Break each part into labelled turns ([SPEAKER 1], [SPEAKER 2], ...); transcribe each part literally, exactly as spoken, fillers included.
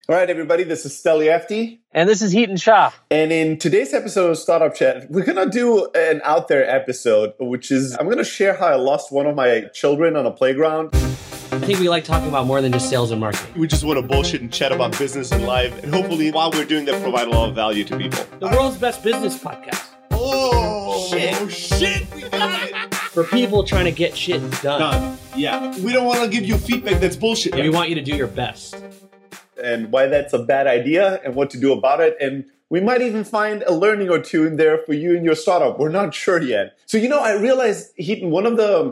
[SPEAKER 1] All right, everybody, this is Steliefty.
[SPEAKER 2] And this is Heaton Shah.
[SPEAKER 1] And in today's episode of Startup Chat, we're going to do an out there episode, which is I'm going to share how I lost one of my children on a playground.
[SPEAKER 2] I think we like talking about more than just sales and marketing.
[SPEAKER 1] We just want to bullshit and chat about business and life. And hopefully, while we're doing that, provide a lot of value to people.
[SPEAKER 2] The world's best business podcast.
[SPEAKER 1] Oh, shit. Oh, shit. We got it.
[SPEAKER 2] For people trying to get shit done.
[SPEAKER 1] Done. Yeah. We don't want to give you feedback that's bullshit.
[SPEAKER 2] Yeah, we want you to do your best.
[SPEAKER 1] And why that's a bad idea and what to do about it. And we might even find a learning or two in there for you and your startup. We're not sure yet. So, you know, I realized, Heaton, one of the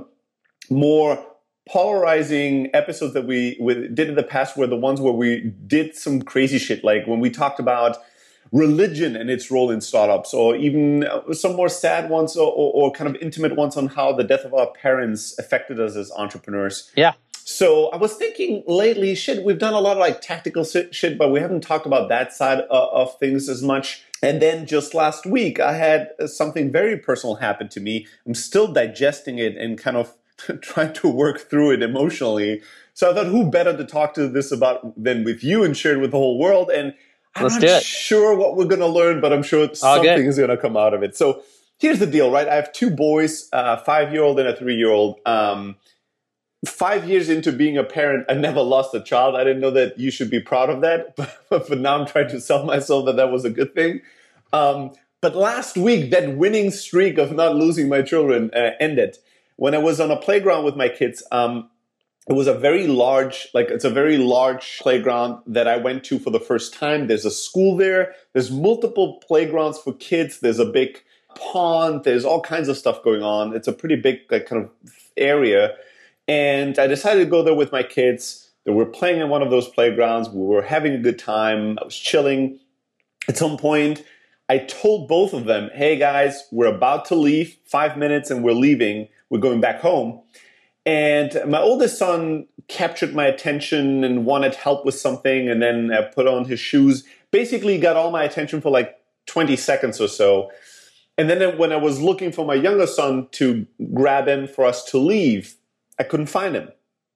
[SPEAKER 1] more polarizing episodes that we, we did in the past were the ones where we did some crazy shit, like when we talked about religion and its role in startups, or even some more sad ones or, or, or kind of intimate ones on how the death of our parents affected us as entrepreneurs.
[SPEAKER 2] Yeah.
[SPEAKER 1] So I was thinking lately, shit, we've done a lot of like tactical shit, but we haven't talked about that side of, of things as much. And then just last week, I had something very personal happen to me. I'm still digesting it and kind of trying to work through it emotionally. So I thought, who better to talk to this about than with you and share it with the whole world? And I'm
[SPEAKER 2] Let's
[SPEAKER 1] not
[SPEAKER 2] do it.
[SPEAKER 1] sure what we're going to learn, but I'm sure something
[SPEAKER 2] good.
[SPEAKER 1] is going to come out of it. So here's the deal, right? I have two boys, a five-year-old and a three-year-old. Um, Five years into being a parent, I never lost a child. I didn't know that you should be proud of that. But, but now I'm trying to sell myself that that was a good thing. Um, but last week, that winning streak of not losing my children uh, ended. When I was on a playground with my kids, um, it was a very large, like it's a very large playground that I went to for the first time. There's a school there. There's multiple playgrounds for kids. There's a big pond. There's all kinds of stuff going on. It's a pretty big like, kind of area. And I decided to go there with my kids. They were playing in one of those playgrounds. We were having a good time. I was chilling. At some point, I told both of them, hey guys, we're about to leave. Five minutes and we're leaving. We're going back home. And my oldest son captured my attention and wanted help with something and then uh, put on his shoes. Basically got all my attention for like twenty seconds or so. And then when I was looking for my younger son to grab him for us to leave, I couldn't find him.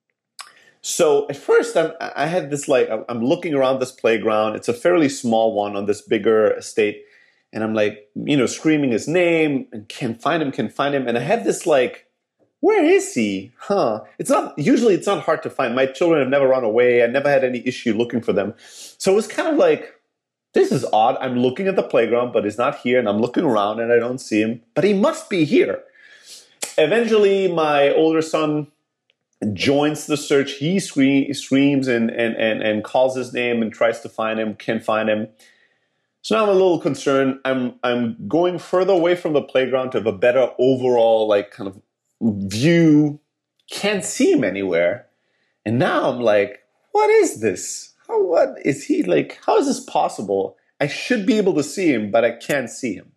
[SPEAKER 1] So at first, I'm, I had this like, I'm looking around this playground. It's a fairly small one on this bigger estate. And I'm like, you know, screaming his name and can't find him, can't find him. And I have this like, where is he? Huh? It's not, usually it's not hard to find. My children have never run away. I never had any issue looking for them. So it was kind of like, this is odd. I'm looking at the playground, but he's not here. And I'm looking around and I don't see him, but he must be here. Eventually, my older son joins the search. He scree- screams and, and, and, and calls his name and tries to find him, can't find him. So now I'm a little concerned. I'm I'm going further away from the playground to have a better overall like kind of view. Can't see him anywhere. And now I'm like, what is this? How, what is he like? How is this possible? I should be able to see him, but I can't see him.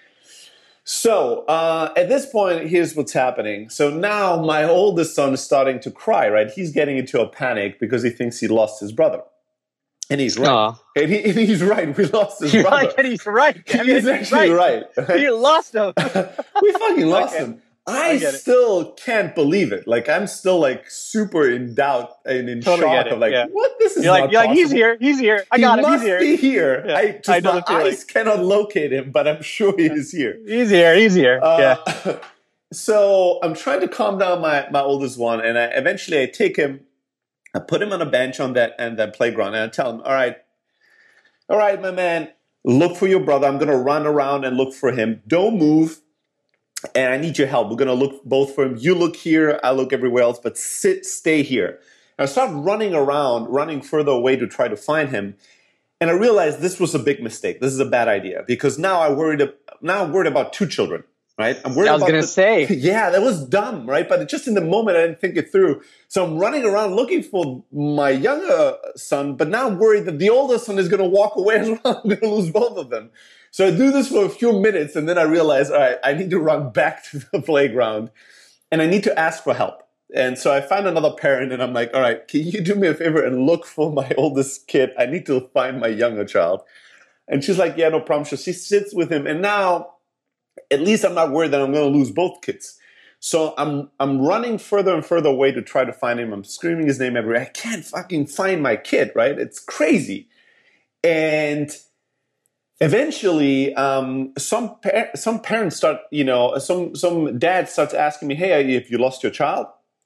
[SPEAKER 1] So uh, at this point, here's what's happening. So now my oldest son is starting to cry, right? He's getting into a panic because he thinks he lost his brother. And he's right. And, he, and he's right. We lost his
[SPEAKER 2] You're
[SPEAKER 1] brother.
[SPEAKER 2] like, and he's right.
[SPEAKER 1] He is actually right. right.
[SPEAKER 2] You lost him.
[SPEAKER 1] We fucking lost okay. him. I, I still can't believe it. Like, I'm still, like, super in doubt and in totally shock of, like, yeah. what? This is
[SPEAKER 2] you're
[SPEAKER 1] not
[SPEAKER 2] like, you're
[SPEAKER 1] possible.
[SPEAKER 2] like, he's here. He's here. I got
[SPEAKER 1] he
[SPEAKER 2] him. He's here.
[SPEAKER 1] He must be here.
[SPEAKER 2] Yeah.
[SPEAKER 1] I just,
[SPEAKER 2] I know
[SPEAKER 1] my eyes cannot locate him, but I'm sure he is here.
[SPEAKER 2] He's here. He's here. Uh,
[SPEAKER 1] yeah. So I'm trying to calm down my, my oldest one, and I eventually I take him, I put him on a bench on that, and that playground, and I tell him, all right, all right, my man, look for your brother. I'm going to run around and look for him. Don't move. And I need your help. We're going to look both for him. You look here, I look everywhere else, but sit, stay here. And I start running around, running further away to try to find him. And I realized this was a big mistake. This is a bad idea because now I worried, now I'm worried about two children, right? I'm worried
[SPEAKER 2] I was
[SPEAKER 1] about
[SPEAKER 2] going to say.
[SPEAKER 1] Yeah, that was dumb, right? But just in the moment, I didn't think it through. So I'm running around looking for my younger son, but now I'm worried that the older son is going to walk away as well. I'm going to lose both of them. So I do this for a few minutes, and then I realize, all right, I need to run back to the playground, and I need to ask for help. And so I find another parent, and I'm like, all right, can you do me a favor and look for my oldest kid? I need to find my younger child. And she's like, yeah, no problem. So she sits with him, and now at least I'm not worried that I'm going to lose both kids. So I'm I'm running further and further away to try to find him. I'm screaming his name everywhere. I can't fucking find my kid, right? It's crazy. And eventually, um, some par- some parents start, you know, some some dad starts asking me, "Hey, have you lost your child?"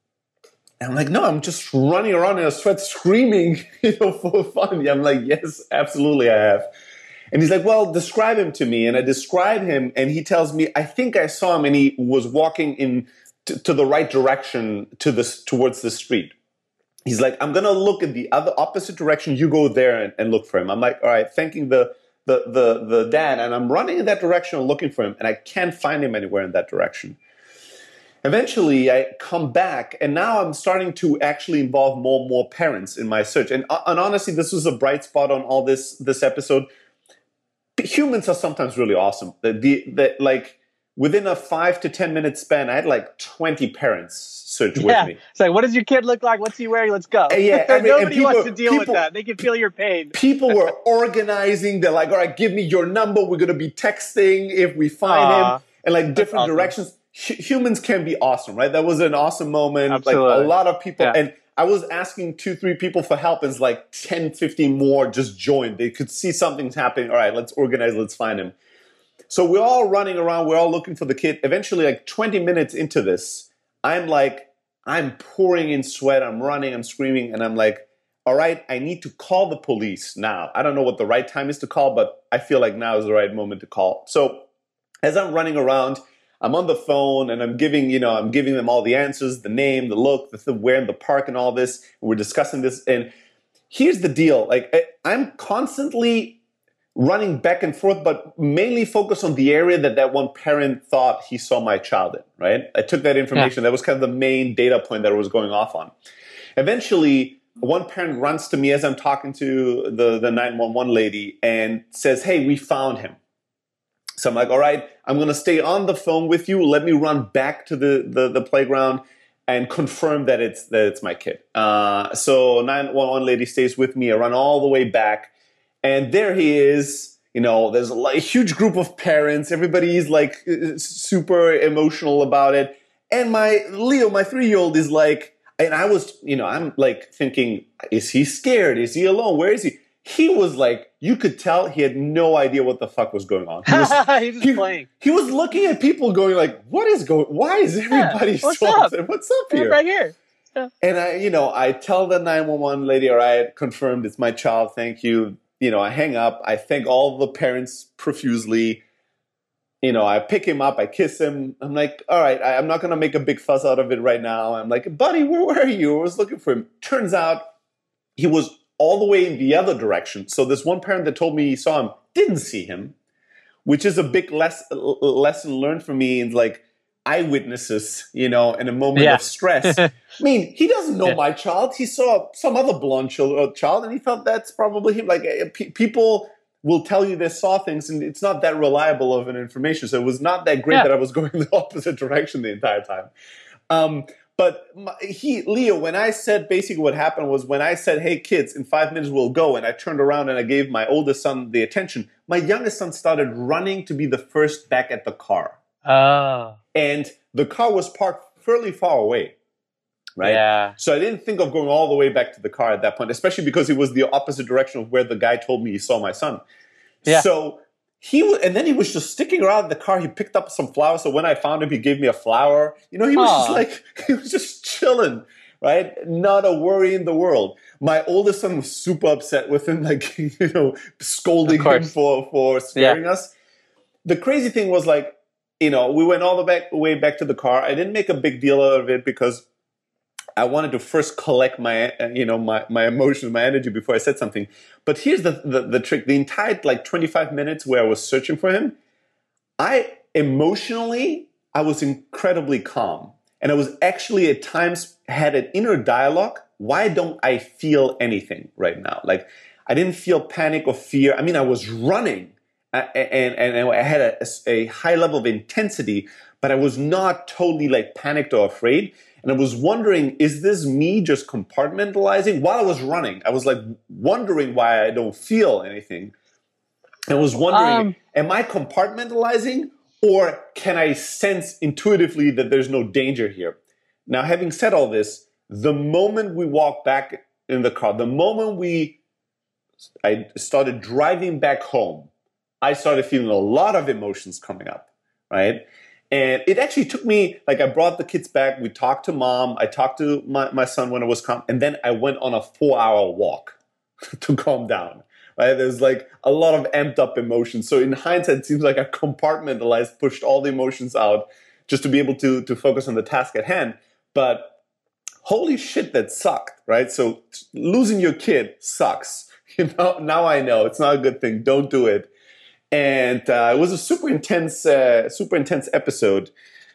[SPEAKER 1] And I'm like, "No, I'm just running around in a sweat, screaming, you know, for fun." I'm like, "Yes, absolutely, I have." And he's like, "Well, describe him to me." And I describe him, and he tells me, "I think I saw him, and he was walking in t- to the right direction to this towards the street." He's like, "I'm gonna look in the other opposite direction. You go there and, and look for him." I'm like, "All right," thanking the the the the dad, and I'm running in that direction and looking for him, and I can't find him anywhere in that direction. Eventually, I come back, and now I'm starting to actually involve more and more parents in my search. And, and honestly, this was a bright spot on all this this episode. Humans are sometimes really awesome. The, the, the, like within a five to ten minute span, I had like twenty parents search
[SPEAKER 2] yeah.
[SPEAKER 1] with me.
[SPEAKER 2] It's like, what does your kid look like? What's he wearing? Let's go.
[SPEAKER 1] And yeah, every,
[SPEAKER 2] Nobody
[SPEAKER 1] people,
[SPEAKER 2] wants to deal
[SPEAKER 1] people,
[SPEAKER 2] with that. They can feel your pain.
[SPEAKER 1] People were organizing. They're like, "All right, give me your number. We're going to be texting if we find
[SPEAKER 2] Aww,
[SPEAKER 1] him." And like different
[SPEAKER 2] awesome.
[SPEAKER 1] directions. H- humans can be awesome, right? That was an awesome moment.
[SPEAKER 2] Absolutely.
[SPEAKER 1] Like a lot of people.
[SPEAKER 2] Yeah.
[SPEAKER 1] And I was asking two, three people for help, and it's like ten, fifteen more just joined. They could see something's happening. All right, let's organize. Let's find him. So we're all running around. We're all looking for the kid. Eventually, like twenty minutes into this, I'm like, I'm pouring in sweat. I'm running. I'm screaming. And I'm like, all right, I need to call the police now. I don't know what the right time is to call, but I feel like now is the right moment to call. So as I'm running around, I'm on the phone and I'm giving, you know, I'm giving them all the answers, the name, the look, the, the where in the park and all this. We're discussing this. And here's the deal. Like I, I'm constantly running back and forth, but mainly focused on the area that that one parent thought he saw my child in, right? I took that information. Yeah. That was kind of the main data point that I was going off on. Eventually, one parent runs to me as I'm talking to the, the nine one one lady and says, "Hey, we found him." So I'm like, all right, I'm going to stay on the phone with you. Let me run back to the, the, the playground and confirm that it's that it's my kid. Uh, so nine one one lady stays with me. I run all the way back. And there he is. You know, there's a, a huge group of parents. Everybody's like super emotional about it. And my Leo, my three-year-old, is like, and I was, you know, I'm like thinking, is he scared? Is he alone? Where is he? He was like, you could tell he had no idea what the fuck was going on. He was,
[SPEAKER 2] he was
[SPEAKER 1] he,
[SPEAKER 2] playing.
[SPEAKER 1] He was looking at people going like, what is going, why is everybody
[SPEAKER 2] yeah, what's
[SPEAKER 1] so
[SPEAKER 2] up?
[SPEAKER 1] upset? What's up here?
[SPEAKER 2] Right here. Yeah.
[SPEAKER 1] And I, you know, I tell the nine one one lady, all right, confirmed it's my child. Thank you. You know, I hang up. I thank all the parents profusely. You know, I pick him up. I kiss him. I'm like, all right, I, I'm not going to make a big fuss out of it right now. I'm like, buddy, where were you? I was looking for him. Turns out he was all the way in the other direction. So this one parent that told me he saw him didn't see him, which is a big less, lesson learned for me in like eyewitnesses, you know, in a moment
[SPEAKER 2] yeah.
[SPEAKER 1] of stress. I mean, he doesn't know yeah. my child. He saw some other blonde child and he thought that's probably him. Like p- people will tell you they saw things and it's not that reliable of an information. So it was not that great yeah. that I was going the opposite direction the entire time. Um, But my, he, Leo, when I said basically what happened was when I said, "Hey kids, in five minutes we'll go," and I turned around and I gave my oldest son the attention, my youngest son started running to be the first back at the car.
[SPEAKER 2] Oh.
[SPEAKER 1] And the car was parked fairly far away, right?
[SPEAKER 2] Yeah.
[SPEAKER 1] So I didn't think of going all the way back to the car at that point, especially because it was the opposite direction of where the guy told me he saw my son.
[SPEAKER 2] Yeah.
[SPEAKER 1] So he w- and then he was just sticking around the car. He picked up some flowers. So when I found him, he gave me a flower. You know, he was
[SPEAKER 2] Aww.
[SPEAKER 1] just like, he was just chilling, right? Not a worry in the world. My oldest son was super upset with him, like, you know, scolding him for, for scaring yeah. us. The crazy thing was like, you know, we went all the back, way back to the car. I didn't make a big deal out of it because I wanted to first collect my, you know, my, my emotions, my energy before I said something. But here's the, the, the trick. The entire, like, twenty-five minutes where I was searching for him, I emotionally, I was incredibly calm. And I was actually at times had an inner dialogue. Why don't I feel anything right now? Like, I didn't feel panic or fear. I mean, I was running and, and, and I had a, a high level of intensity, but I was not totally, like, panicked or afraid. And I was wondering, is this me just compartmentalizing? While I was running, I was like wondering why I don't feel anything. I was wondering, um, am I compartmentalizing Or can I sense intuitively that there's no danger here? Now, having said all this, the moment we walked back in the car, the moment we I started driving back home, I started feeling a lot of emotions coming up, right? And it actually took me, like I brought the kids back, we talked to mom, I talked to my, my son when it was calm, and then I went on a four hour walk to calm down, right? There's like a lot of amped up emotions. So in hindsight, it seems like I compartmentalized, pushed all the emotions out just to be able to, to focus on the task at hand. But holy shit, that sucked, right? So losing your kid sucks. You know, now I know it's not a good thing. Don't do it. And uh, it was a super intense, uh, super intense episode.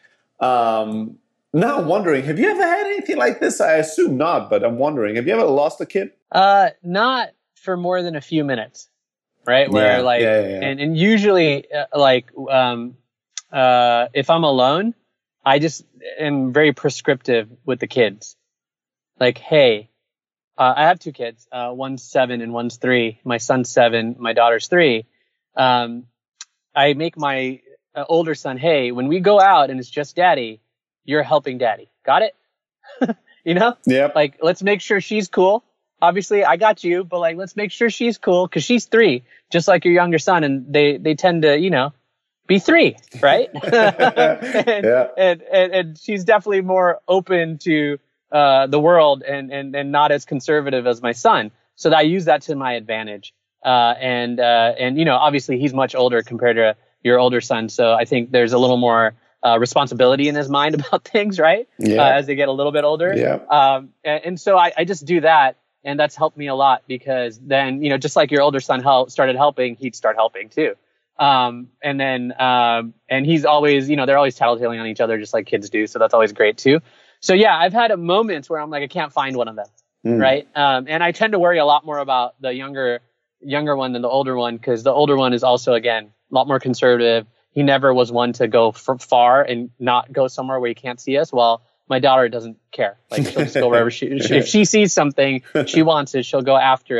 [SPEAKER 1] Um, now I'm wondering, have you ever had anything like this? I assume not, but I'm wondering, have you ever lost a kid?
[SPEAKER 2] Uh, not for more than a few minutes, right? Where
[SPEAKER 1] Yeah,
[SPEAKER 2] like,
[SPEAKER 1] yeah, yeah, yeah.
[SPEAKER 2] and and usually uh, like, um, uh, if I'm alone, I just am very prescriptive with the kids. Like, hey, uh, I have two kids. Uh, one's seven and one's three. My son's seven. My daughter's three. Um, I make my uh, older son, hey, when we go out and it's just daddy, you're helping daddy. Got it? You know?
[SPEAKER 1] Yep.
[SPEAKER 2] Like, let's make sure she's cool. Obviously, I got you, but like, let's make sure she's cool because she's three, just like your younger son. And they, they tend to, you know, be three, right? and,
[SPEAKER 1] Yeah.
[SPEAKER 2] and, and, and she's definitely more open to uh, the world and, and, and not as conservative as my son. So that I use that to my advantage. Uh, and, uh, and, you know, obviously he's much older compared to your older son. So I think there's a little more, uh, responsibility in his mind about things, right?
[SPEAKER 1] Yeah.
[SPEAKER 2] Uh, as they get a little bit older.
[SPEAKER 1] Yeah.
[SPEAKER 2] Um, and, and so I, I just do that. And that's helped me a lot because then, you know, just like your older son help, started helping, he'd start helping too. Um, and then, um, and he's always, you know, they're always tattletaling on each other just like kids do. So that's always great too. So yeah, I've had moments where I'm like, I can't find one of them. Mm. Right. Um, and I tend to worry a lot more about the younger, younger one than the older one, because the older one is also, again, a lot more conservative. He never was one to go f- far and not go somewhere where he can't see us. While my daughter doesn't care. Like she'll just go wherever she, if she sees something, she wants it, she'll go after it.